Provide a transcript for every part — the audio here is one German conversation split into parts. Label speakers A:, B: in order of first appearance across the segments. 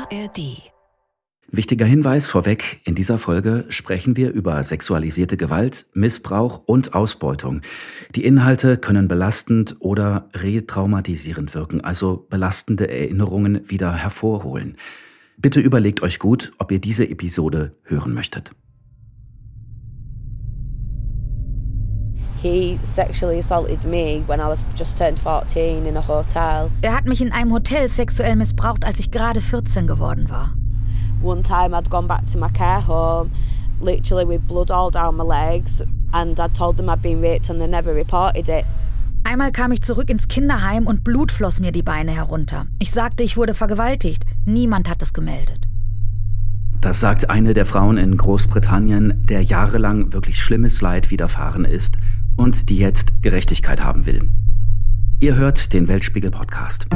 A: ARD.
B: Wichtiger Hinweis vorweg, in dieser Folge sprechen wir über sexualisierte Gewalt, Missbrauch und Ausbeutung. Die Inhalte können belastend oder retraumatisierend wirken, also belastende Erinnerungen wieder hervorholen. Bitte überlegt euch gut, ob ihr diese Episode hören möchtet.
C: He sexually assaulted me when I was just turned 14 in a hotel.
D: Er hat mich in einem Hotel sexuell missbraucht, als ich gerade 14 geworden war.
C: One time I'd gone back to my care home, literally with blood all down my legs, and I told them I'd been raped and they never reported it.
D: Einmal kam ich zurück ins Kinderheim und Blut floss mir die Beine herunter. Ich sagte, ich wurde vergewaltigt. Niemand hat es gemeldet.
B: Das sagt eine der Frauen in Großbritannien, der jahrelang wirklich schlimmes Leid widerfahren ist und die jetzt Gerechtigkeit haben will. Ihr hört den Weltspiegel-Podcast.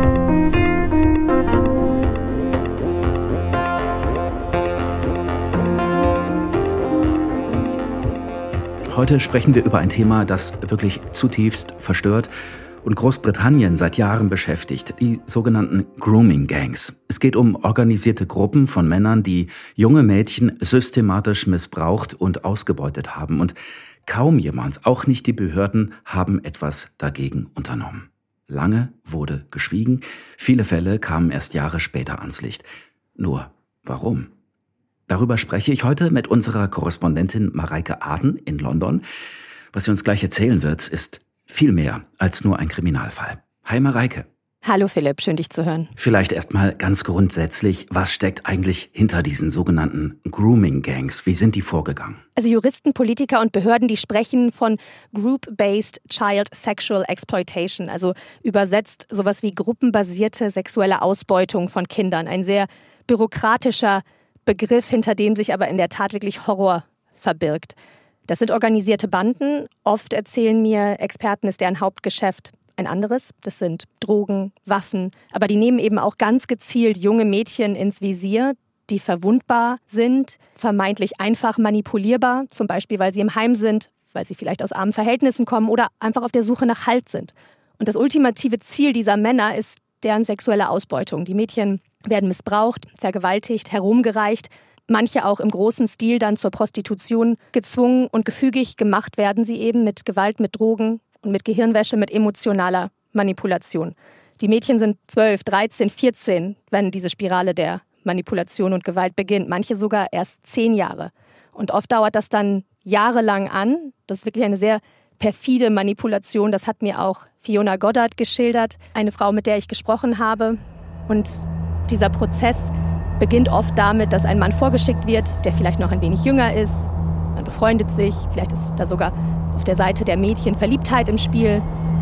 B: Heute sprechen wir über ein Thema, das wirklich zutiefst verstört und Großbritannien seit Jahren beschäftigt, die sogenannten Grooming-Gangs. Es geht um organisierte Gruppen von Männern, die junge Mädchen systematisch missbraucht und ausgebeutet haben. Und kaum jemand, auch nicht die Behörden, haben etwas dagegen unternommen. Lange wurde geschwiegen, viele Fälle kamen erst Jahre später ans Licht. Nur, warum? Darüber spreche ich heute mit unserer Korrespondentin Mareike Aden in London. Was sie uns gleich erzählen wird, ist viel mehr als nur ein Kriminalfall. Hi Mareike.
E: Hallo Philipp, schön dich zu hören.
B: Vielleicht erstmal ganz grundsätzlich, was steckt eigentlich hinter diesen sogenannten Grooming-Gangs? Wie sind die vorgegangen?
E: Also Juristen, Politiker und Behörden, die sprechen von Group-Based Child Sexual Exploitation, also übersetzt sowas wie gruppenbasierte sexuelle Ausbeutung von Kindern. Ein sehr bürokratischer Begriff, hinter dem sich aber in der Tat wirklich Horror verbirgt. Das sind organisierte Banden. Oft erzählen mir Experten, ist deren Hauptgeschäft ein anderes. Das sind Drogen, Waffen. Aber die nehmen eben auch ganz gezielt junge Mädchen ins Visier, die verwundbar sind, vermeintlich einfach manipulierbar. Zum Beispiel, weil sie im Heim sind, weil sie vielleicht aus armen Verhältnissen kommen oder einfach auf der Suche nach Halt sind. Und das ultimative Ziel dieser Männer ist deren sexuelle Ausbeutung. Die Mädchen werden missbraucht, vergewaltigt, herumgereicht, manche auch im großen Stil dann zur Prostitution gezwungen und gefügig gemacht werden sie eben mit Gewalt, mit Drogen und mit Gehirnwäsche, mit emotionaler Manipulation. Die Mädchen sind 12, 13, 14, wenn diese Spirale der Manipulation und Gewalt beginnt, manche sogar erst 10 Jahre. Und oft dauert das dann jahrelang an. Das ist wirklich eine sehr perfide Manipulation. Das hat mir auch Fiona Goddard geschildert, eine Frau, mit der ich gesprochen habe. Und dieser Prozess beginnt oft damit, dass ein Mann vorgeschickt wird, der vielleicht noch ein wenig jünger ist. Man befreundet sich, vielleicht ist da sogar auf der Seite der Mädchen Verliebtheit im Spiel.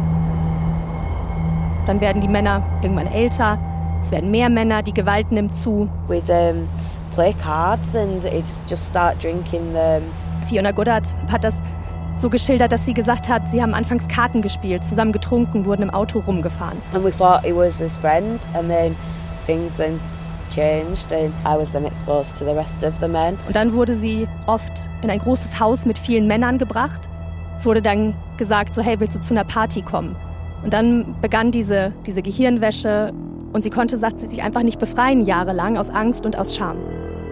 E: Dann werden die Männer irgendwann älter, es werden mehr Männer, die Gewalt nimmt zu.
C: We'd play cards and it'd just start drinking them.
E: Fiona Goddard hat das so geschildert, dass sie gesagt hat, sie haben anfangs Karten gespielt, zusammen getrunken, wurden im Auto rumgefahren.
C: And we thought he was his friend and then things then changed and I was then exposed to the rest of the men.
E: Und dann wurde sie oft in ein großes Haus mit vielen Männern gebracht. Es wurde dann gesagt, so hey, willst du zu einer Party kommen? Und dann begann diese Gehirnwäsche und sie konnte, sagt sie, sich einfach nicht befreien jahrelang aus Angst und aus Scham.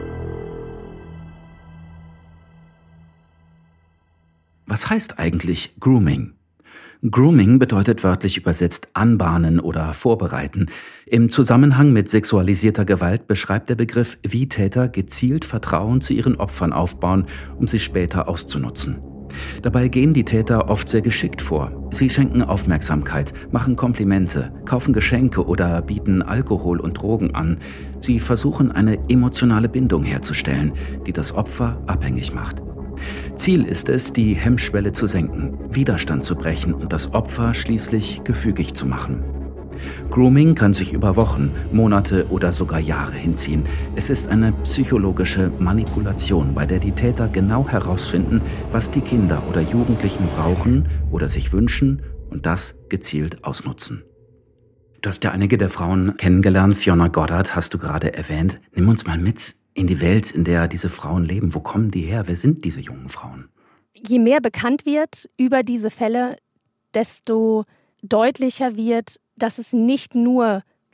B: Was heißt eigentlich Grooming? Grooming bedeutet wörtlich übersetzt anbahnen oder vorbereiten. Im Zusammenhang mit sexualisierter Gewalt beschreibt der Begriff, wie Täter gezielt Vertrauen zu ihren Opfern aufbauen, um sie später auszunutzen. Dabei gehen die Täter oft sehr geschickt vor. Sie schenken Aufmerksamkeit, machen Komplimente, kaufen Geschenke oder bieten Alkohol und Drogen an. Sie versuchen, eine emotionale Bindung herzustellen, die das Opfer abhängig macht. Ziel ist es, die Hemmschwelle zu senken, Widerstand zu brechen und das Opfer schließlich gefügig zu machen. Grooming kann sich über Wochen, Monate oder sogar Jahre hinziehen. Es ist eine psychologische Manipulation, bei der die Täter genau herausfinden, was die Kinder oder Jugendlichen brauchen oder sich wünschen und das gezielt ausnutzen. Du hast ja einige der Frauen kennengelernt. Fiona Goddard hast du gerade erwähnt. Nimm uns mal mit in die Welt, in der diese Frauen leben. Wo kommen die her? Wer sind diese jungen Frauen?
E: Je mehr bekannt wird über diese Fälle, desto deutlicher wird, dass es nicht nur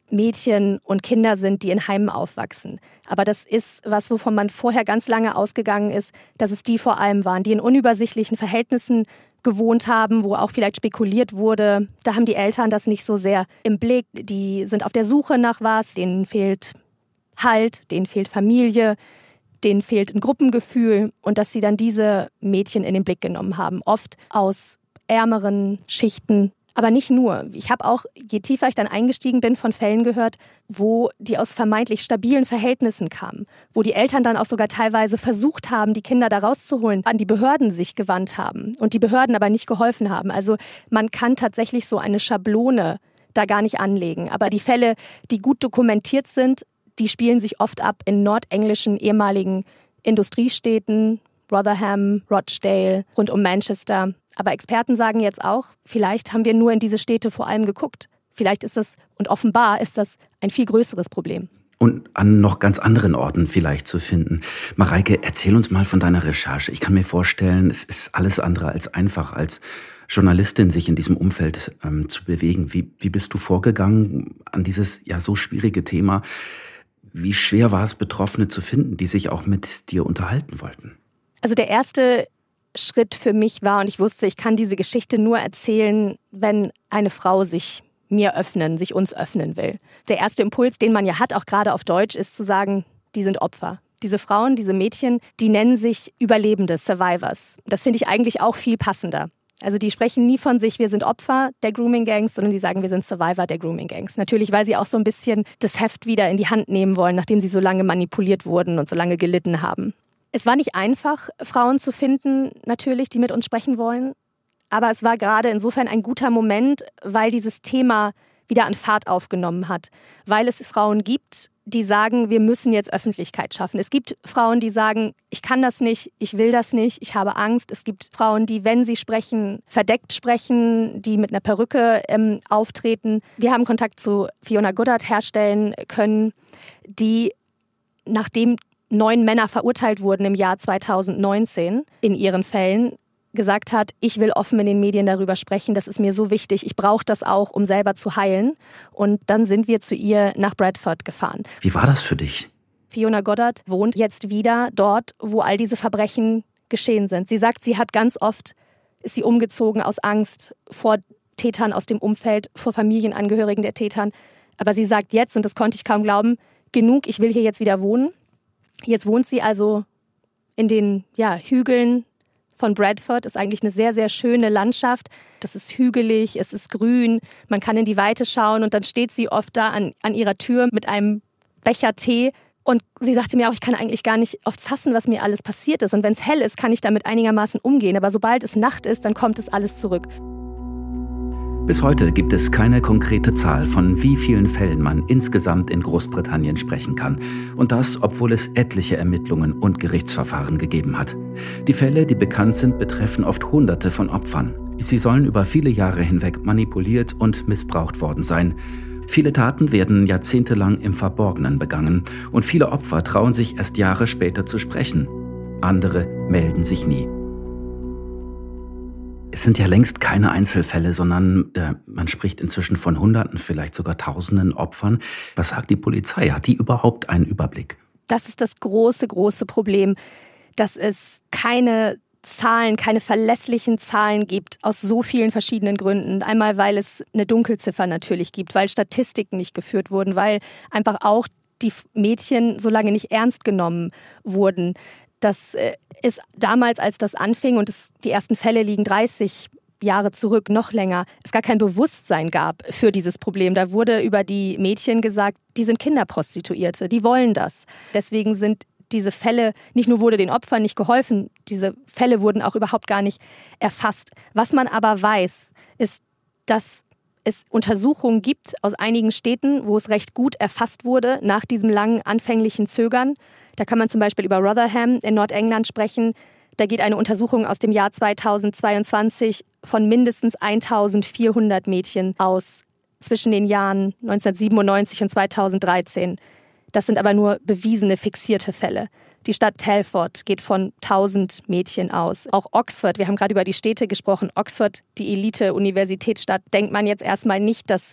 E: Mädchen und Kinder sind, die in Heimen aufwachsen. Aber das ist was, wovon man vorher ganz lange ausgegangen ist, dass es die vor allem waren, die in unübersichtlichen Verhältnissen gewohnt haben, wo auch vielleicht spekuliert wurde. Da haben die Eltern das nicht so sehr im Blick. Die sind auf der Suche nach was, denen fehlt Halt, denen fehlt Familie, denen fehlt ein Gruppengefühl und dass sie dann diese Mädchen in den Blick genommen haben. Oft aus ärmeren Schichten, aber nicht nur. Ich habe auch, je tiefer ich dann eingestiegen bin, von Fällen gehört, wo die aus vermeintlich stabilen Verhältnissen kamen. Wo die Eltern dann auch sogar teilweise versucht haben, die Kinder da rauszuholen, an die Behörden sich gewandt haben und die Behörden aber nicht geholfen haben. Also man kann tatsächlich so eine Schablone da gar nicht anlegen. Aber die Fälle, die gut dokumentiert sind, die spielen sich oft ab in nordenglischen ehemaligen Industriestädten, Rotherham, Rochdale, rund um Manchester. Aber Experten sagen jetzt auch, vielleicht haben wir nur in diese Städte vor allem geguckt. Vielleicht ist das, und offenbar ist das ein viel größeres Problem.
B: Und an noch ganz anderen Orten vielleicht zu finden. Mareike, erzähl uns mal von deiner Recherche. Ich kann mir vorstellen, es ist alles andere als einfach, als Journalistin sich in diesem Umfeld zu bewegen. Wie bist du vorgegangen an dieses ja so schwierige Thema? Wie schwer war es, Betroffene zu finden, die sich auch mit dir unterhalten wollten?
E: Also der erste Schritt für mich war, und ich wusste, ich kann diese Geschichte nur erzählen, wenn eine Frau sich uns öffnen will. Der erste Impuls, den man ja hat, auch gerade auf Deutsch, ist zu sagen, die sind Opfer. Diese Frauen, diese Mädchen, die nennen sich Überlebende, Survivors. Das finde ich eigentlich auch viel passender. Also die sprechen nie von sich, wir sind Opfer der Grooming-Gangs, sondern die sagen, wir sind Survivor der Grooming-Gangs. Natürlich, weil sie auch so ein bisschen das Heft wieder in die Hand nehmen wollen, nachdem sie so lange manipuliert wurden und so lange gelitten haben. Es war nicht einfach, Frauen zu finden, natürlich, die mit uns sprechen wollen. Aber es war gerade insofern ein guter Moment, weil dieses Thema wieder an Fahrt aufgenommen hat. Weil es Frauen gibt, die sagen, wir müssen jetzt Öffentlichkeit schaffen. Es gibt Frauen, die sagen, ich kann das nicht, ich will das nicht, ich habe Angst. Es gibt Frauen, die, wenn sie sprechen, verdeckt sprechen, die mit einer Perücke auftreten. Wir haben Kontakt zu Fiona Goddard herstellen können, die, nachdem 9 Männer verurteilt wurden im Jahr 2019 in ihren Fällen, gesagt hat, ich will offen in den Medien darüber sprechen, das ist mir so wichtig, ich brauche das auch, um selber zu heilen. Und dann sind wir zu ihr nach Bradford gefahren.
B: Wie war das für dich?
E: Fiona Goddard wohnt jetzt wieder dort, wo all diese Verbrechen geschehen sind. Sie sagt, sie hat ganz oft, ist sie umgezogen aus Angst vor Tätern aus dem Umfeld, vor Familienangehörigen der Tätern. Aber sie sagt jetzt, und das konnte ich kaum glauben, genug, ich will hier jetzt wieder wohnen. Jetzt wohnt sie also in den Hügeln von Bradford. Ist eigentlich eine sehr, sehr schöne Landschaft. Das ist hügelig, es ist grün, man kann in die Weite schauen und dann steht sie oft da an ihrer Tür mit einem Becher Tee. Und sie sagte mir auch, ich kann eigentlich gar nicht oft fassen, was mir alles passiert ist. Und wenn es hell ist, kann ich damit einigermaßen umgehen. Aber sobald es Nacht ist, dann kommt es alles zurück.
B: Bis heute gibt es keine konkrete Zahl, von wie vielen Fällen man insgesamt in Großbritannien sprechen kann. Und das, obwohl es etliche Ermittlungen und Gerichtsverfahren gegeben hat. Die Fälle, die bekannt sind, betreffen oft Hunderte von Opfern. Sie sollen über viele Jahre hinweg manipuliert und missbraucht worden sein. Viele Taten werden jahrzehntelang im Verborgenen begangen und viele Opfer trauen sich erst Jahre später zu sprechen. Andere melden sich nie. Es sind ja längst keine Einzelfälle, sondern man spricht inzwischen von Hunderten, vielleicht sogar Tausenden Opfern. Was sagt die Polizei? Hat die überhaupt einen Überblick?
E: Das ist das große, große Problem, dass es keine Zahlen, keine verlässlichen Zahlen gibt, aus so vielen verschiedenen Gründen. Einmal, weil es eine Dunkelziffer natürlich gibt, weil Statistiken nicht geführt wurden, weil einfach auch die Mädchen so lange nicht ernst genommen wurden. Das ist damals, als das anfing, und die ersten Fälle liegen 30 Jahre zurück, noch länger, es gar kein Bewusstsein gab für dieses Problem. Da wurde über die Mädchen gesagt, die sind Kinderprostituierte, die wollen das. Deswegen sind diese Fälle, nicht nur wurde den Opfern nicht geholfen, diese Fälle wurden auch überhaupt gar nicht erfasst. Was man aber weiß, ist, dass es Untersuchungen gibt aus einigen Städten, wo es recht gut erfasst wurde nach diesem langen anfänglichen Zögern. Da kann man zum Beispiel über Rotherham in Nordengland sprechen. Da geht eine Untersuchung aus dem Jahr 2022 von mindestens 1400 Mädchen aus zwischen den Jahren 1997 und 2013. Das sind aber nur bewiesene, fixierte Fälle. Die Stadt Telford geht von 1000 Mädchen aus. Auch Oxford, wir haben gerade über die Städte gesprochen. Oxford, die Elite-Universitätsstadt, denkt man jetzt erstmal nicht, dass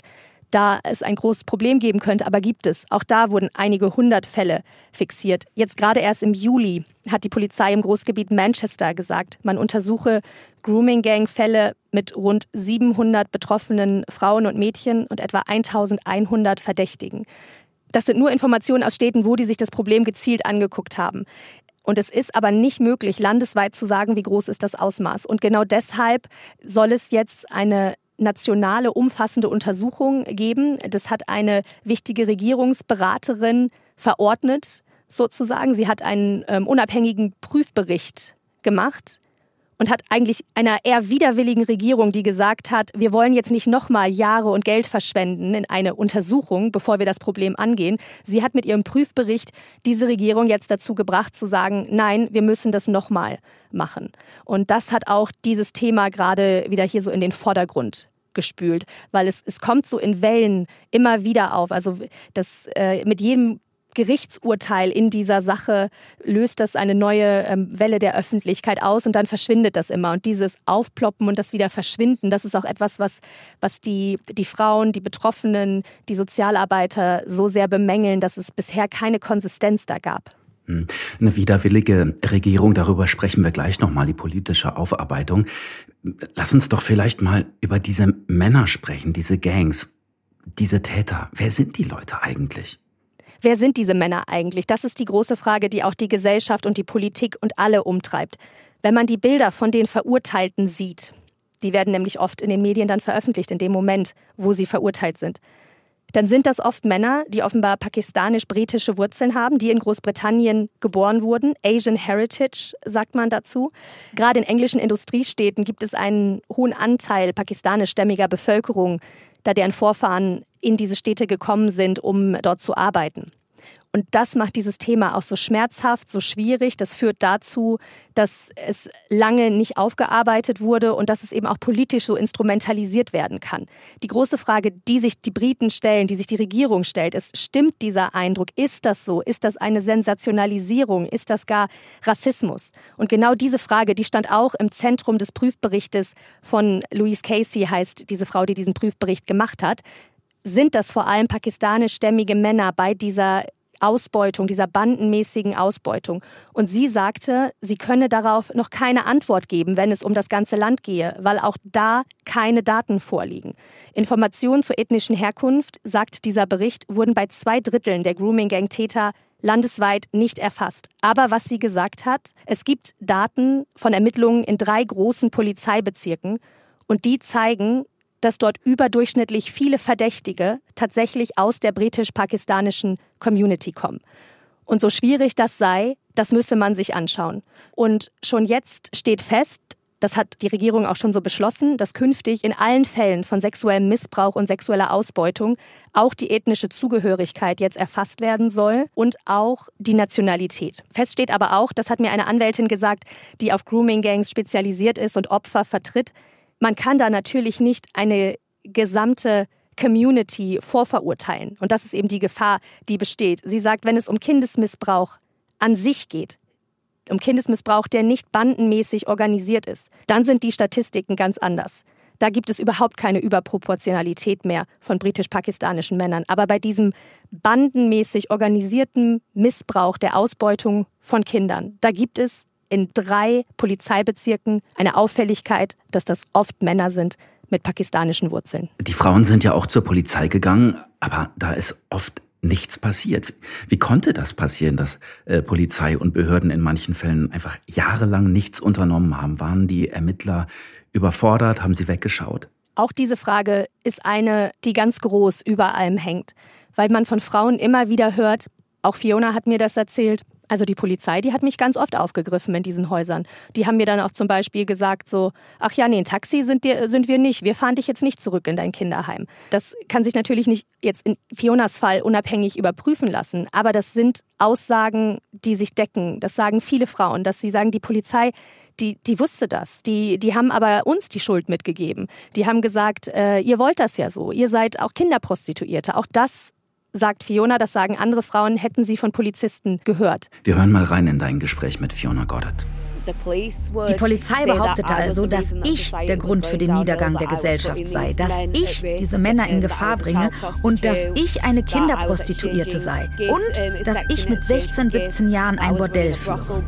E: da es ein großes Problem geben könnte, aber gibt es. Auch da wurden einige 100 Fälle fixiert. Jetzt gerade erst im Juli hat die Polizei im Großgebiet Manchester gesagt, man untersuche Grooming-Gang-Fälle mit rund 700 betroffenen Frauen und Mädchen und etwa 1100 Verdächtigen. Das sind nur Informationen aus Städten, wo die sich das Problem gezielt angeguckt haben. Und es ist aber nicht möglich, landesweit zu sagen, wie groß ist das Ausmaß. Und genau deshalb soll es jetzt eine nationale, umfassende Untersuchung geben. Das hat eine wichtige Regierungsberaterin verordnet, sozusagen. Sie hat einen unabhängigen Prüfbericht gemacht und hat eigentlich einer eher widerwilligen Regierung, die gesagt hat, wir wollen jetzt nicht nochmal Jahre und Geld verschwenden in eine Untersuchung, bevor wir das Problem angehen. Sie hat mit ihrem Prüfbericht diese Regierung jetzt dazu gebracht, zu sagen, nein, wir müssen das nochmal machen. Und das hat auch dieses Thema gerade wieder hier so in den Vordergrund gespült, weil es kommt so in Wellen immer wieder auf. Also das mit jedem Gerichtsurteil in dieser Sache löst das eine neue Welle der Öffentlichkeit aus und dann verschwindet das immer. Und dieses Aufploppen und das wieder Verschwinden, das ist auch etwas, was die Frauen, die Betroffenen, die Sozialarbeiter so sehr bemängeln, dass es bisher keine Konsistenz da gab.
B: Eine widerwillige Regierung, darüber sprechen wir gleich nochmal, die politische Aufarbeitung. Lass uns doch vielleicht mal über diese Männer sprechen, diese Gangs, diese Täter. Wer sind die Leute eigentlich?
E: Wer sind diese Männer eigentlich? Das ist die große Frage, die auch die Gesellschaft und die Politik und alle umtreibt. Wenn man die Bilder von den Verurteilten sieht, die werden nämlich oft in den Medien dann veröffentlicht, in dem Moment, wo sie verurteilt sind, dann sind das oft Männer, die offenbar pakistanisch-britische Wurzeln haben, die in Großbritannien geboren wurden. Asian Heritage sagt man dazu. Gerade in englischen Industriestädten gibt es einen hohen Anteil pakistanischstämmiger Bevölkerung, da deren Vorfahren in diese Städte gekommen sind, um dort zu arbeiten. Und das macht dieses Thema auch so schmerzhaft, so schwierig. Das führt dazu, dass es lange nicht aufgearbeitet wurde und dass es eben auch politisch so instrumentalisiert werden kann. Die große Frage, die sich die Briten stellen, die sich die Regierung stellt, ist, stimmt dieser Eindruck? Ist das so? Ist das eine Sensationalisierung? Ist das gar Rassismus? Und genau diese Frage, die stand auch im Zentrum des Prüfberichtes von Louise Casey, heißt diese Frau, die diesen Prüfbericht gemacht hat. Sind das vor allem pakistanischstämmige Männer bei dieser Ausbeutung, dieser bandenmäßigen Ausbeutung? Und sie sagte, sie könne darauf noch keine Antwort geben, wenn es um das ganze Land gehe, weil auch da keine Daten vorliegen. Informationen zur ethnischen Herkunft, sagt dieser Bericht, wurden bei 2/3 der Grooming-Gang-Täter landesweit nicht erfasst. Aber was sie gesagt hat, es gibt Daten von Ermittlungen in 3 großen Polizeibezirken und die zeigen, dass dort überdurchschnittlich viele Verdächtige tatsächlich aus der britisch-pakistanischen Community kommen. Und so schwierig das sei, das müsse man sich anschauen. Und schon jetzt steht fest, das hat die Regierung auch schon so beschlossen, dass künftig in allen Fällen von sexuellem Missbrauch und sexueller Ausbeutung auch die ethnische Zugehörigkeit jetzt erfasst werden soll und auch die Nationalität. Fest steht aber auch, das hat mir eine Anwältin gesagt, die auf Grooming-Gangs spezialisiert ist und Opfer vertritt, man kann da natürlich nicht eine gesamte Community vorverurteilen. Und das ist eben die Gefahr, die besteht. Sie sagt, wenn es um Kindesmissbrauch an sich geht, um Kindesmissbrauch, der nicht bandenmäßig organisiert ist, dann sind die Statistiken ganz anders. Da gibt es überhaupt keine Überproportionalität mehr von britisch-pakistanischen Männern. Aber bei diesem bandenmäßig organisierten Missbrauch der Ausbeutung von Kindern, da gibt es in 3 Polizeibezirken eine Auffälligkeit, dass das oft Männer sind mit pakistanischen Wurzeln.
B: Die Frauen sind ja auch zur Polizei gegangen, aber da ist oft nichts passiert. Wie konnte das passieren, dass Polizei und Behörden in manchen Fällen einfach jahrelang nichts unternommen haben? Waren die Ermittler überfordert? Haben sie weggeschaut?
E: Auch diese Frage ist eine, die ganz groß über allem hängt, weil man von Frauen immer wieder hört, auch Fiona hat mir das erzählt, also die Polizei, die hat mich ganz oft aufgegriffen in diesen Häusern. Die haben mir dann auch zum Beispiel gesagt so, ach ja, nee, ein Taxi sind wir nicht. Wir fahren dich jetzt nicht zurück in dein Kinderheim. Das kann sich natürlich nicht jetzt in Fionas Fall unabhängig überprüfen lassen. Aber das sind Aussagen, die sich decken. Das sagen viele Frauen, dass sie sagen, die Polizei, die wusste das. Die haben aber uns die Schuld mitgegeben. Die haben gesagt, ihr wollt das ja so. Ihr seid auch Kinderprostituierte. Auch das sagt Fiona, das sagen andere Frauen, hätten sie von Polizisten gehört.
B: Wir hören mal rein in dein Gespräch mit Fiona Goddard.
D: Die Polizei behauptete also, dass ich der Grund für den Niedergang der Gesellschaft sei, dass ich diese Männer in Gefahr bringe und dass ich eine Kinderprostituierte sei und dass ich mit 16, 17 Jahren ein Bordell führe.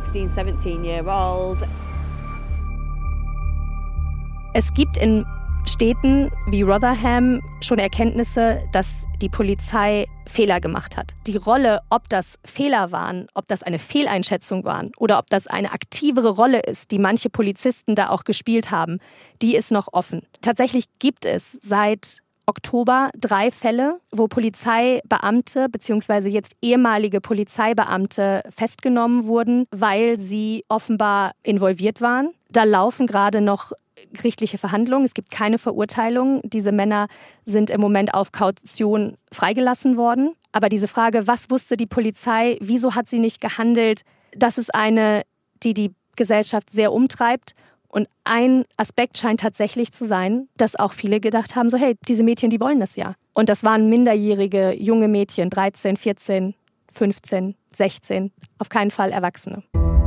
E: Es gibt in Städten wie Rotherham schon Erkenntnisse, dass die Polizei Fehler gemacht hat. Die Rolle, ob das Fehler waren, ob das eine Fehleinschätzung waren oder ob das eine aktivere Rolle ist, die manche Polizisten da auch gespielt haben, die ist noch offen. Tatsächlich gibt es seit Oktober 3 Fälle, wo Polizeibeamte bzw. jetzt ehemalige Polizeibeamte festgenommen wurden, weil sie offenbar involviert waren. Da laufen gerade noch gerichtliche Verhandlungen. Es gibt keine Verurteilung. Diese Männer sind im Moment auf Kaution freigelassen worden. Aber diese Frage, was wusste die Polizei, wieso hat sie nicht gehandelt, das ist eine, die Gesellschaft sehr umtreibt. Und ein Aspekt scheint tatsächlich zu sein, dass auch viele gedacht haben, so hey, diese Mädchen, die wollen das ja. Und das waren minderjährige junge Mädchen, 13, 14, 15, 16, auf keinen Fall Erwachsene.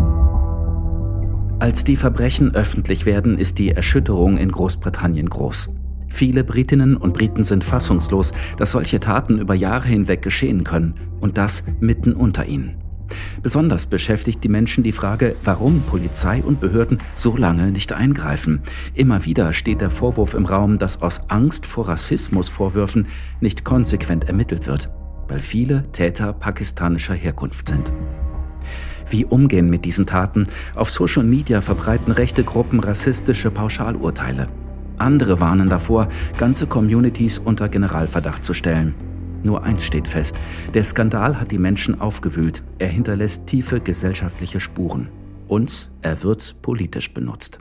B: Als die Verbrechen öffentlich werden, ist die Erschütterung in Großbritannien groß. Viele Britinnen und Briten sind fassungslos, dass solche Taten über Jahre hinweg geschehen können und das mitten unter ihnen. Besonders beschäftigt die Menschen die Frage, warum Polizei und Behörden so lange nicht eingreifen. Immer wieder steht der Vorwurf im Raum, dass aus Angst vor Rassismusvorwürfen nicht konsequent ermittelt wird, weil viele Täter pakistanischer Herkunft sind. Wie umgehen mit diesen Taten? Auf Social Media verbreiten rechte Gruppen rassistische Pauschalurteile. Andere warnen davor, ganze Communities unter Generalverdacht zu stellen. Nur eins steht fest: Der Skandal hat die Menschen aufgewühlt. Er hinterlässt tiefe gesellschaftliche Spuren. Und er wird politisch benutzt.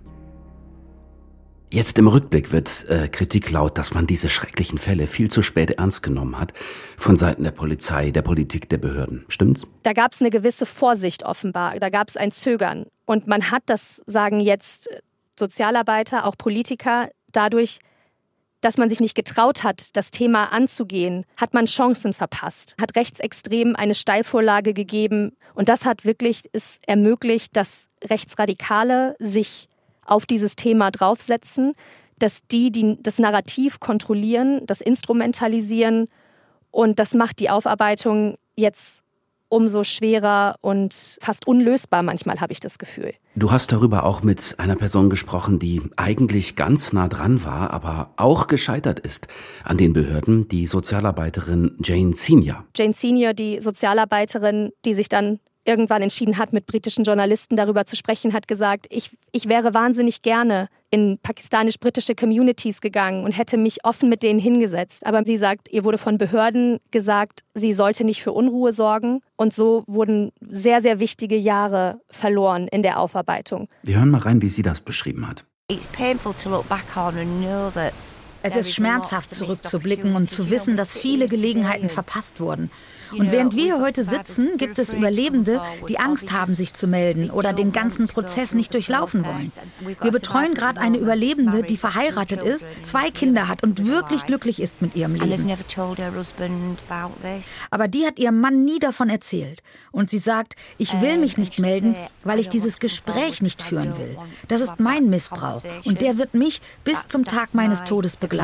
B: Jetzt im Rückblick wird Kritik laut, dass man diese schrecklichen Fälle viel zu spät ernst genommen hat. Von Seiten der Polizei, der Politik, der Behörden. Stimmt's?
E: Da gab es eine gewisse Vorsicht offenbar. Da gab es ein Zögern. Und man hat, das sagen jetzt Sozialarbeiter, auch Politiker, dadurch, dass man sich nicht getraut hat, das Thema anzugehen, hat man Chancen verpasst. Hat Rechtsextremen eine Steilvorlage gegeben. Und das hat wirklich es ermöglicht, dass Rechtsradikale sich auf dieses Thema draufsetzen, dass die das Narrativ kontrollieren, das instrumentalisieren, und das macht die Aufarbeitung jetzt umso schwerer und fast unlösbar manchmal, habe ich das Gefühl.
B: Du hast darüber auch mit einer Person gesprochen, die eigentlich ganz nah dran war, aber auch gescheitert ist an den Behörden, die Sozialarbeiterin Jane Senior.
E: Jane Senior, die Sozialarbeiterin, die sich dann irgendwann entschieden hat, mit britischen Journalisten darüber zu sprechen, hat gesagt, ich wäre wahnsinnig gerne in pakistanisch-britische Communities gegangen und hätte mich offen mit denen hingesetzt. Aber sie sagt, ihr wurde von Behörden gesagt, sie sollte nicht für Unruhe sorgen. Und so wurden sehr, sehr wichtige Jahre verloren in der Aufarbeitung.
B: Wir hören mal rein, wie sie das beschrieben hat.
D: Es ist schmerzhaft, zurückzublicken und zu wissen, dass viele Gelegenheiten verpasst wurden. Und während wir hier heute sitzen, gibt es Überlebende, die Angst haben, sich zu melden oder den ganzen Prozess nicht durchlaufen wollen. Wir betreuen gerade eine Überlebende, die verheiratet ist, 2 Kinder hat und wirklich glücklich ist mit ihrem Leben. Aber die hat ihrem Mann nie davon erzählt. Und sie sagt, ich will mich nicht melden, weil ich dieses Gespräch nicht führen will. Das ist mein Missbrauch und der wird mich bis zum Tag meines Todes begleiten.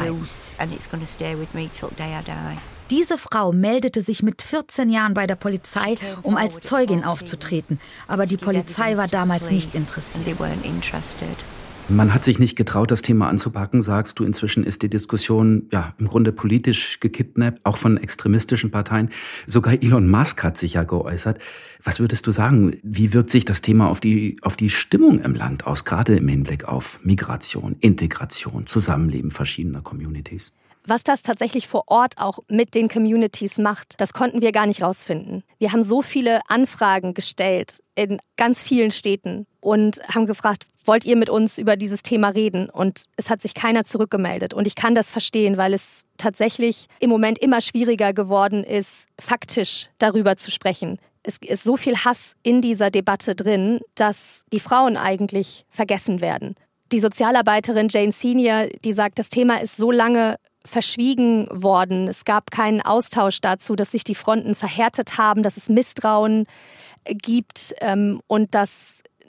D: Diese Frau meldete sich mit 14 Jahren bei der Polizei, um als Zeugin aufzutreten. Aber die Polizei war damals nicht interessiert.
B: Man hat sich nicht getraut, das Thema anzupacken, sagst du. Inzwischen ist die Diskussion im Grunde politisch gekidnappt, auch von extremistischen Parteien. Sogar Elon Musk hat sich ja geäußert. Was würdest du sagen, wie wirkt sich das Thema auf die Stimmung im Land aus, gerade im Hinblick auf Migration, Integration, Zusammenleben verschiedener Communities?
E: Was das tatsächlich vor Ort auch mit den Communities macht, das konnten wir gar nicht rausfinden. Wir haben so viele Anfragen gestellt in ganz vielen Städten und haben gefragt, wollt ihr mit uns über dieses Thema reden? Und es hat sich keiner zurückgemeldet. Und ich kann das verstehen, weil es tatsächlich im Moment immer schwieriger geworden ist, faktisch darüber zu sprechen. Es ist so viel Hass in dieser Debatte drin, dass die Frauen eigentlich vergessen werden. Die Sozialarbeiterin Jane Senior, die sagt, das Thema ist so lange verschwiegen worden. Es gab keinen Austausch dazu, dass sich die Fronten verhärtet haben, dass es Misstrauen gibt und dass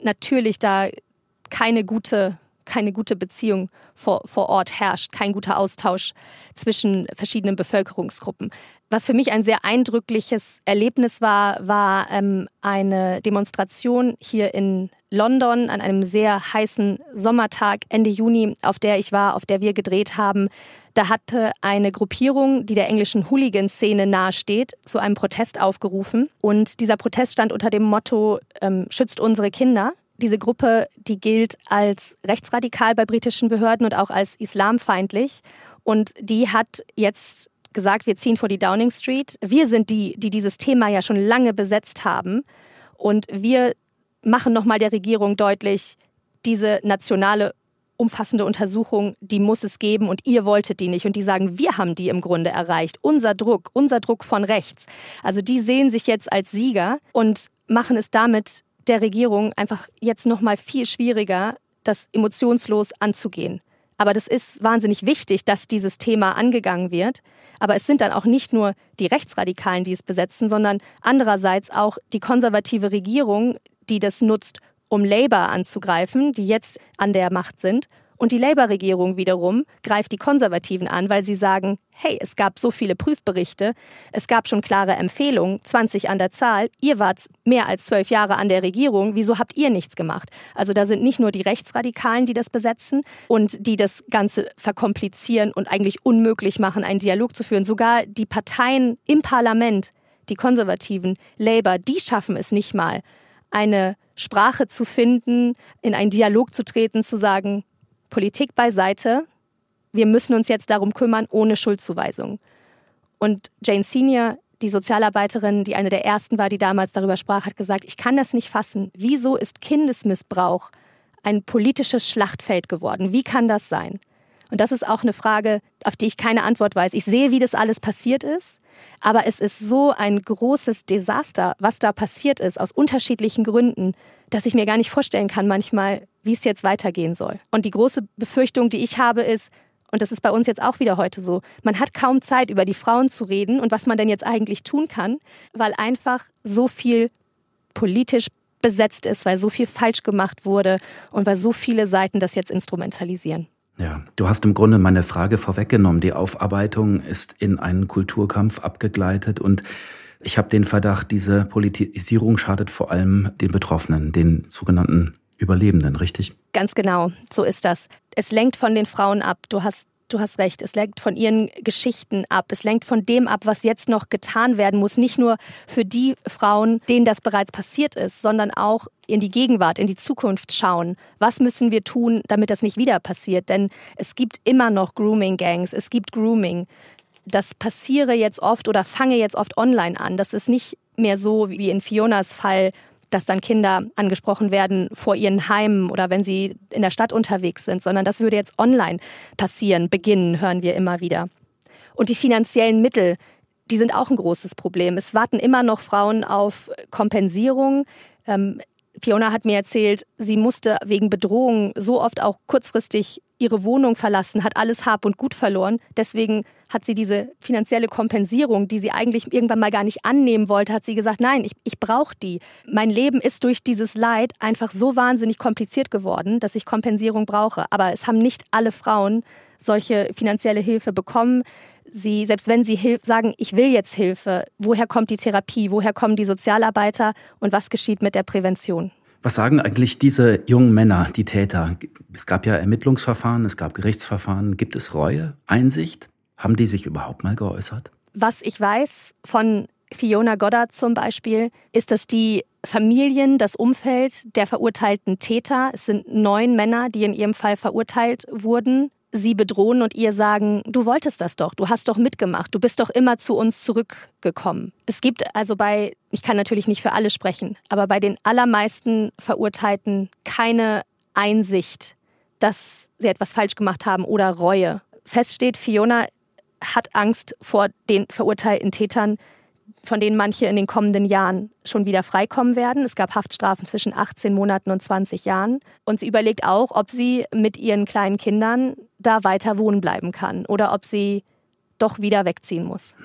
E: natürlich da keine gute Beziehung vor Ort herrscht, kein guter Austausch zwischen verschiedenen Bevölkerungsgruppen. Was für mich ein sehr eindrückliches Erlebnis war eine Demonstration hier in London an einem sehr heißen Sommertag Ende Juni, auf der ich war, auf der wir gedreht haben. Da hatte eine Gruppierung, die der englischen Hooligan-Szene nahesteht, zu einem Protest aufgerufen. Und dieser Protest stand unter dem Motto, schützt unsere Kinder. Diese Gruppe, die gilt als rechtsradikal bei britischen Behörden und auch als islamfeindlich. Und die hat jetzt gesagt, wir ziehen vor die Downing Street. Wir sind die dieses Thema ja schon lange besetzt haben. Und wir machen nochmal der Regierung deutlich, diese nationale umfassende Untersuchung, die muss es geben und ihr wolltet die nicht. Und die sagen, wir haben die im Grunde erreicht. Unser Druck von rechts. Also die sehen sich jetzt als Sieger und machen es damit der Regierung einfach jetzt nochmal viel schwieriger, das emotionslos anzugehen. Aber das ist wahnsinnig wichtig, dass dieses Thema angegangen wird. Aber es sind dann auch nicht nur die Rechtsradikalen, die es besetzen, sondern andererseits auch die konservative Regierung, die das nutzt, um Labour anzugreifen, die jetzt an der Macht sind. Und die Labour-Regierung wiederum greift die Konservativen an, weil sie sagen, hey, es gab so viele Prüfberichte, es gab schon klare Empfehlungen, 20 an der Zahl, ihr wart mehr als 12 Jahre an der Regierung, wieso habt ihr nichts gemacht? Also da sind nicht nur die Rechtsradikalen, die das besetzen und die das Ganze verkomplizieren und eigentlich unmöglich machen, einen Dialog zu führen. Sogar die Parteien im Parlament, die Konservativen, Labour, die schaffen es nicht mal, eine Sprache zu finden, in einen Dialog zu treten, zu sagen, Politik beiseite, wir müssen uns jetzt darum kümmern, ohne Schuldzuweisung. Und Jane Senior, die Sozialarbeiterin, die eine der ersten war, die damals darüber sprach, hat gesagt, ich kann das nicht fassen. Wieso ist Kindesmissbrauch ein politisches Schlachtfeld geworden? Wie kann das sein? Und das ist auch eine Frage, auf die ich keine Antwort weiß. Ich sehe, wie das alles passiert ist, aber es ist so ein großes Desaster, was da passiert ist, aus unterschiedlichen Gründen, dass ich mir gar nicht vorstellen kann manchmal, wie es jetzt weitergehen soll. Und die große Befürchtung, die ich habe, ist, und das ist bei uns jetzt auch wieder heute so, man hat kaum Zeit, über die Frauen zu reden und was man denn jetzt eigentlich tun kann, weil einfach so viel politisch besetzt ist, weil so viel falsch gemacht wurde und weil so viele Seiten das jetzt instrumentalisieren.
B: Ja, du hast im Grunde meine Frage vorweggenommen. Die Aufarbeitung ist in einen Kulturkampf abgegleitet und ich habe den Verdacht, diese Politisierung schadet vor allem den Betroffenen, den sogenannten Überlebenden, richtig?
E: Ganz genau, so ist das. Es lenkt von den Frauen ab. Du hast recht, es lenkt von ihren Geschichten ab. Es lenkt von dem ab, was jetzt noch getan werden muss. Nicht nur für die Frauen, denen das bereits passiert ist, sondern auch in die Gegenwart, in die Zukunft schauen. Was müssen wir tun, damit das nicht wieder passiert? Denn es gibt immer noch Grooming-Gangs, es gibt Grooming. Das passiere jetzt oft oder fange jetzt oft online an. Das ist nicht mehr so wie in Fionas Fall, dass dann Kinder angesprochen werden vor ihren Heimen oder wenn sie in der Stadt unterwegs sind, sondern das würde jetzt online passieren, beginnen, hören wir immer wieder. Und die finanziellen Mittel, die sind auch ein großes Problem. Es warten immer noch Frauen auf Kompensierung. Fiona hat mir erzählt, sie musste wegen Bedrohung so oft auch kurzfristig ihre Wohnung verlassen, hat alles Hab und Gut verloren. Deswegen hat sie diese finanzielle Kompensierung, die sie eigentlich irgendwann mal gar nicht annehmen wollte, hat sie gesagt, nein, ich brauche die. Mein Leben ist durch dieses Leid einfach so wahnsinnig kompliziert geworden, dass ich Kompensierung brauche. Aber es haben nicht alle Frauen solche finanzielle Hilfe bekommen. Selbst wenn sie sagen, ich will jetzt Hilfe, woher kommt die Therapie, woher kommen die Sozialarbeiter und was geschieht mit der Prävention?
B: Was sagen eigentlich diese jungen Männer, die Täter? Es gab ja Ermittlungsverfahren, es gab Gerichtsverfahren. Gibt es Reue, Einsicht? Haben die sich überhaupt mal geäußert?
E: Was ich weiß von Fiona Goddard zum Beispiel, ist, dass die Familien, das Umfeld der verurteilten Täter, es sind 9 Männer, die in ihrem Fall verurteilt wurden, sie bedrohen und ihr sagen, du wolltest das doch, du hast doch mitgemacht, du bist doch immer zu uns zurückgekommen. Es gibt also ich kann natürlich nicht für alle sprechen, aber bei den allermeisten Verurteilten keine Einsicht, dass sie etwas falsch gemacht haben oder Reue. Fest steht, Fiona hat Angst vor den verurteilten Tätern, von denen manche in den kommenden Jahren schon wieder freikommen werden. Es gab Haftstrafen zwischen 18 Monaten und 20 Jahren. Und sie überlegt auch, ob sie mit ihren kleinen Kindern da weiter wohnen bleiben kann oder ob sie doch wieder wegziehen muss.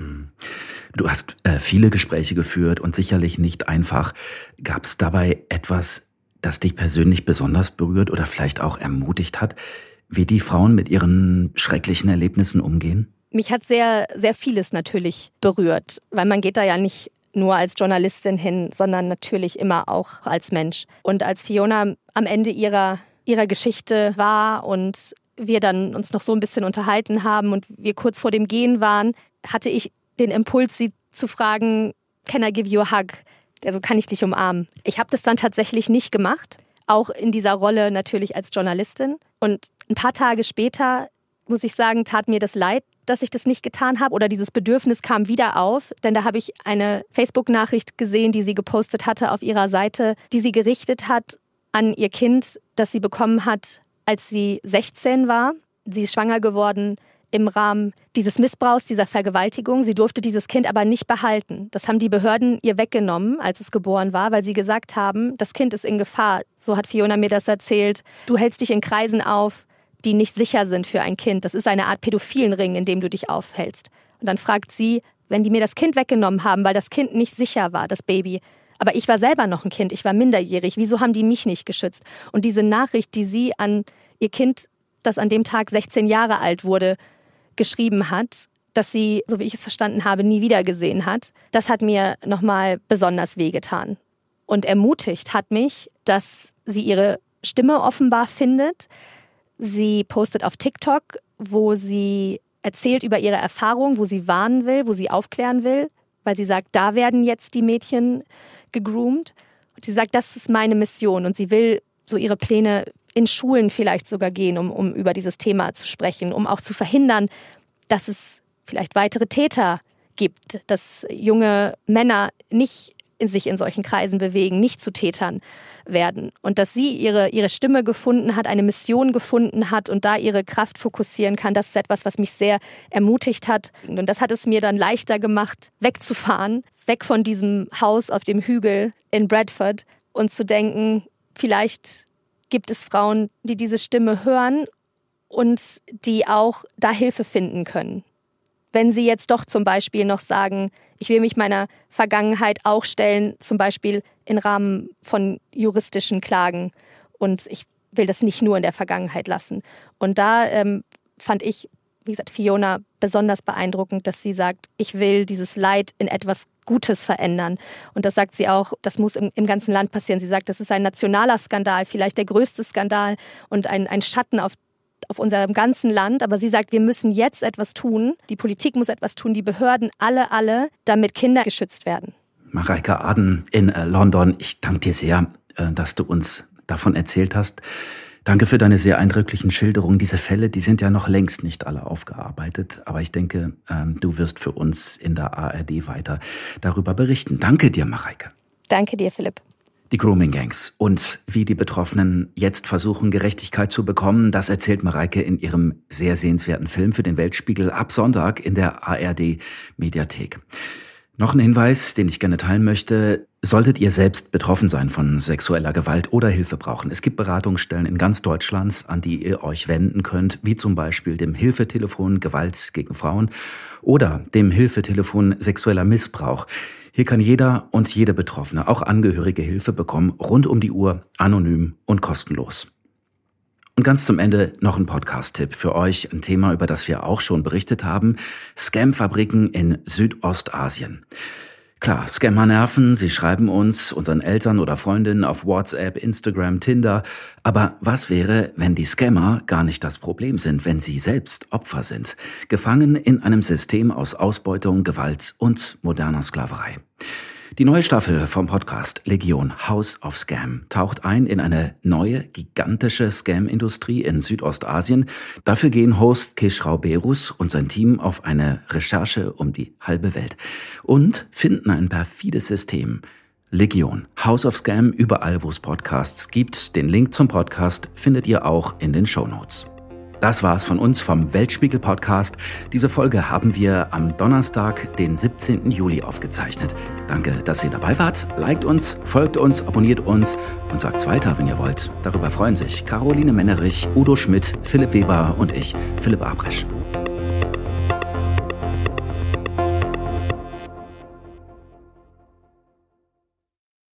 B: Du hast viele Gespräche geführt und sicherlich nicht einfach. Gab es dabei etwas das dich persönlich besonders berührt oder vielleicht auch ermutigt hat, wie die Frauen mit ihren schrecklichen Erlebnissen umgehen?
E: Mich hat sehr, sehr vieles natürlich berührt, weil man geht da ja nicht nur als Journalistin hin, sondern natürlich immer auch als Mensch. Und als Fiona am Ende ihrer Geschichte war und wir dann uns noch so ein bisschen unterhalten haben und wir kurz vor dem Gehen waren, hatte ich den Impuls, sie zu fragen, can I give you a hug? Also kann ich dich umarmen? Ich habe das dann tatsächlich nicht gemacht, auch in dieser Rolle natürlich als Journalistin. Und ein paar Tage später, muss ich sagen, tat mir das leid, dass ich das nicht getan habe oder dieses Bedürfnis kam wieder auf, denn da habe ich eine Facebook-Nachricht gesehen, die sie gepostet hatte auf ihrer Seite, die sie gerichtet hat an ihr Kind, das sie bekommen hat, als sie 16 war. Sie ist schwanger geworden im Rahmen dieses Missbrauchs, dieser Vergewaltigung. Sie durfte dieses Kind aber nicht behalten. Das haben die Behörden ihr weggenommen, als es geboren war, weil sie gesagt haben, das Kind ist in Gefahr. So hat Fiona mir das erzählt. Du hältst dich in Kreisen auf, die nicht sicher sind für ein Kind. Das ist eine Art pädophilen Ring, in dem du dich aufhältst. Und dann fragt sie, wenn die mir das Kind weggenommen haben, weil das Kind nicht sicher war, das Baby. Aber ich war selber noch ein Kind, ich war minderjährig. Wieso haben die mich nicht geschützt? Und diese Nachricht, die sie an ihr Kind, das an dem Tag 16 Jahre alt wurde, geschrieben hat, dass sie, so wie ich es verstanden habe, nie wieder gesehen hat, das hat mir nochmal besonders wehgetan. Und ermutigt hat mich, dass sie ihre Stimme offenbar findet. Sie postet auf TikTok, wo sie erzählt über ihre Erfahrung, wo sie warnen will, wo sie aufklären will, weil sie sagt, da werden jetzt die Mädchen gegroomt. Und sie sagt, das ist meine Mission und sie will so ihre Pläne in Schulen vielleicht sogar gehen, um über dieses Thema zu sprechen, um auch zu verhindern, dass es vielleicht weitere Täter gibt, dass junge Männer nicht sich in solchen Kreisen bewegen, nicht zu Tätern werden. Und dass sie ihre Stimme gefunden hat, eine Mission gefunden hat und da ihre Kraft fokussieren kann, das ist etwas, was mich sehr ermutigt hat. Und das hat es mir dann leichter gemacht, wegzufahren, weg von diesem Haus auf dem Hügel in Bradford und zu denken, vielleicht gibt es Frauen, die diese Stimme hören und die auch da Hilfe finden können. Wenn sie jetzt doch zum Beispiel noch sagen, ich will mich meiner Vergangenheit auch stellen, zum Beispiel im Rahmen von juristischen Klagen und ich will das nicht nur in der Vergangenheit lassen. Und da fand ich, wie gesagt, Fiona besonders beeindruckend, dass sie sagt, ich will dieses Leid in etwas Gutes verändern. Und das sagt sie auch, das muss im ganzen Land passieren. Sie sagt, das ist ein nationaler Skandal, vielleicht der größte Skandal und ein Schatten auf unserem ganzen Land. Aber sie sagt, wir müssen jetzt etwas tun. Die Politik muss etwas tun, die Behörden, alle, damit Kinder geschützt werden.
B: Mareike Aden in London, ich danke dir sehr, dass du uns davon erzählt hast. Danke für deine sehr eindrücklichen Schilderungen. Diese Fälle, die sind ja noch längst nicht alle aufgearbeitet. Aber ich denke, du wirst für uns in der ARD weiter darüber berichten. Danke dir, Mareike.
E: Danke dir, Philipp.
B: Die Grooming-Gangs und wie die Betroffenen jetzt versuchen, Gerechtigkeit zu bekommen, das erzählt Mareike in ihrem sehr sehenswerten Film für den Weltspiegel ab Sonntag in der ARD-Mediathek. Noch ein Hinweis, den ich gerne teilen möchte. Solltet ihr selbst betroffen sein von sexueller Gewalt oder Hilfe brauchen, es gibt Beratungsstellen in ganz Deutschland, an die ihr euch wenden könnt, wie zum Beispiel dem Hilfetelefon Gewalt gegen Frauen oder dem Hilfetelefon sexueller Missbrauch. Hier kann jeder und jede Betroffene, auch Angehörige, Hilfe bekommen, rund um die Uhr, anonym und kostenlos. Und ganz zum Ende noch ein Podcast-Tipp für euch, ein Thema, über das wir auch schon berichtet haben: Scam-Fabriken in Südostasien. Klar, Scammer nerven, sie schreiben uns, unseren Eltern oder Freundinnen auf WhatsApp, Instagram, Tinder. Aber was wäre, wenn die Scammer gar nicht das Problem sind, wenn sie selbst Opfer sind? Gefangen in einem System aus Ausbeutung, Gewalt und moderner Sklaverei. Die neue Staffel vom Podcast Legion House of Scam taucht ein in eine neue, gigantische Scam-Industrie in Südostasien. Dafür gehen Host Kish Rauberus und sein Team auf eine Recherche um die halbe Welt und finden ein perfides System. Legion House of Scam, überall wo es Podcasts gibt. Den Link zum Podcast findet ihr auch in den Shownotes. Das war's von uns vom Weltspiegel-Podcast. Diese Folge haben wir am Donnerstag, den 17. Juli aufgezeichnet. Danke, dass ihr dabei wart. Liked uns, folgt uns, abonniert uns und sagt's weiter, wenn ihr wollt. Darüber freuen sich Caroline Mennerich, Udo Schmidt, Philipp Weber und ich, Philipp Abresch.